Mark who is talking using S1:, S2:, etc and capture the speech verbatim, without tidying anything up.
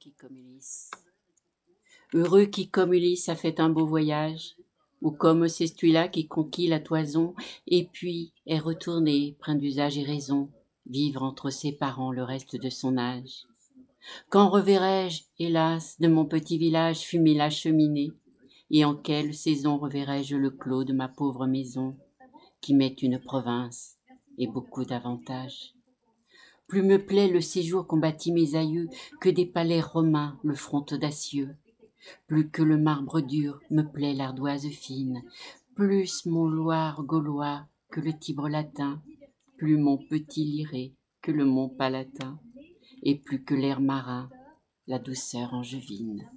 S1: qui comme Ulysse. Heureux qui comme Ulysse a fait un beau voyage, ou comme Cestuila qui conquit la toison, et puis est retourné, plein d'usage et raison, vivre entre ses parents le reste de son âge. Quand reverrai-je, hélas, de mon petit village fumer la cheminée, et en quelle saison reverrai-je le clos de ma pauvre maison, qui m'est une province et beaucoup d'avantages. Plus me plaît le séjour qu'ont bâti mes aïeux que des palais romains le front audacieux. Plus que le marbre dur me plaît l'ardoise fine, plus mon Loire gaulois que le Tibre latin, plus mon petit Liré que le mont Palatin, et plus que l'air marin, la douceur angevine.